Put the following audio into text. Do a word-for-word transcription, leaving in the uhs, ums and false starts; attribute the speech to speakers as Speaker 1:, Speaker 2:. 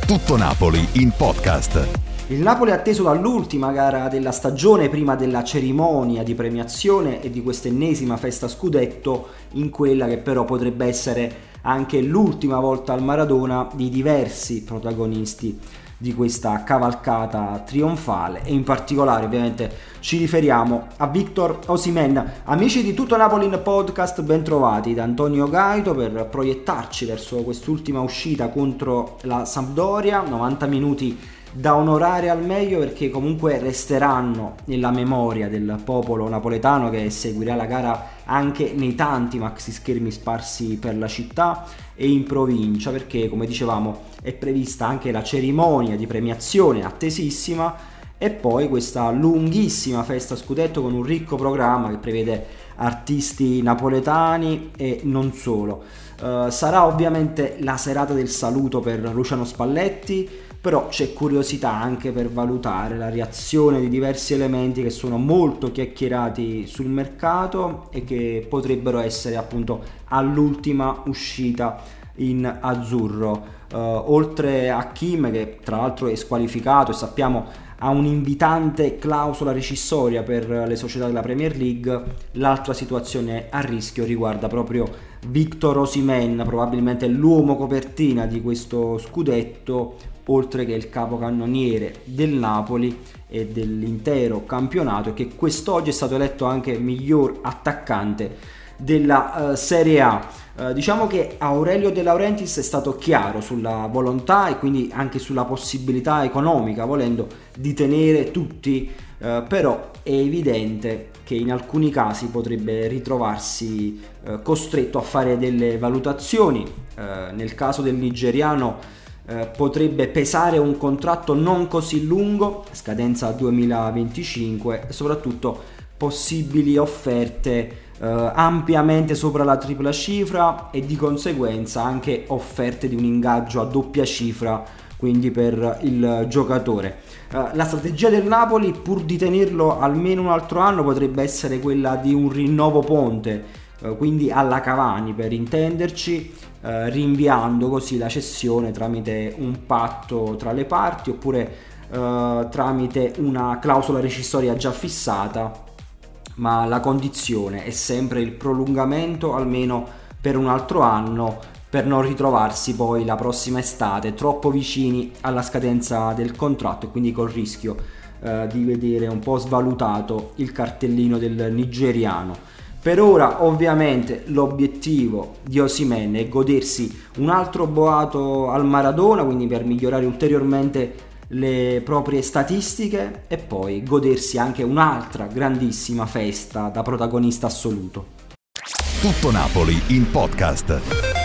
Speaker 1: Tutto Napoli in podcast.
Speaker 2: Il Napoli è atteso dall'ultima gara della stagione prima della cerimonia di premiazione e di quest'ennesima festa scudetto, in quella che però potrebbe essere anche l'ultima volta al Maradona di diversi protagonisti di questa cavalcata trionfale, e in particolare ovviamente ci riferiamo a Victor Osimhen. Amici di Tutto Napoli in podcast, ben trovati da Antonio Gaito per proiettarci verso quest'ultima uscita contro la Sampdoria. novanta minuti da onorare al meglio, perché comunque resteranno nella memoria del popolo napoletano che seguirà la gara anche nei tanti maxi schermi sparsi per la città e in provincia, perché come dicevamo è prevista anche la cerimonia di premiazione attesissima e poi questa lunghissima festa scudetto con un ricco programma che prevede artisti napoletani e non solo. Uh, sarà ovviamente la serata del saluto per Luciano Spalletti, però c'è curiosità anche per valutare la reazione di diversi elementi che sono molto chiacchierati sul mercato e che potrebbero essere appunto all'ultima uscita in azzurro. Uh, oltre a Kim, che tra l'altro è squalificato e sappiamo ha un'invitante clausola rescissoria per le società della Premier League, l'altra situazione a rischio riguarda proprio Victor Osimhen, probabilmente l'uomo copertina di questo scudetto, oltre che il capocannoniere del Napoli e dell'intero campionato, e che quest'oggi è stato eletto anche miglior attaccante della uh, Serie A. Uh, diciamo che Aurelio De Laurentiis è stato chiaro sulla volontà e quindi anche sulla possibilità economica, volendo, di tenere tutti, uh, però è evidente che in alcuni casi potrebbe ritrovarsi uh, costretto a fare delle valutazioni. Uh, nel caso del nigeriano Uh, potrebbe pesare un contratto non così lungo, scadenza duemilaventicinque, e soprattutto possibili offerte uh, ampiamente sopra la tripla cifra e di conseguenza anche offerte di un ingaggio a doppia cifra, quindi per il giocatore. Uh, la strategia del Napoli, pur di tenerlo almeno un altro anno, potrebbe essere quella di un rinnovo ponte, uh, quindi alla Cavani per intenderci, Uh, rinviando così la cessione tramite un patto tra le parti oppure uh, tramite una clausola rescissoria già fissata, ma la condizione è sempre il prolungamento almeno per un altro anno, per non ritrovarsi poi la prossima estate troppo vicini alla scadenza del contratto e quindi col rischio uh, di vedere un po' svalutato il cartellino del nigeriano. Per ora ovviamente l'obiettivo di Osimhen è godersi un altro boato al Maradona, quindi per migliorare ulteriormente le proprie statistiche, e poi godersi anche un'altra grandissima festa da protagonista assoluto.
Speaker 1: Tutto Napoli in podcast.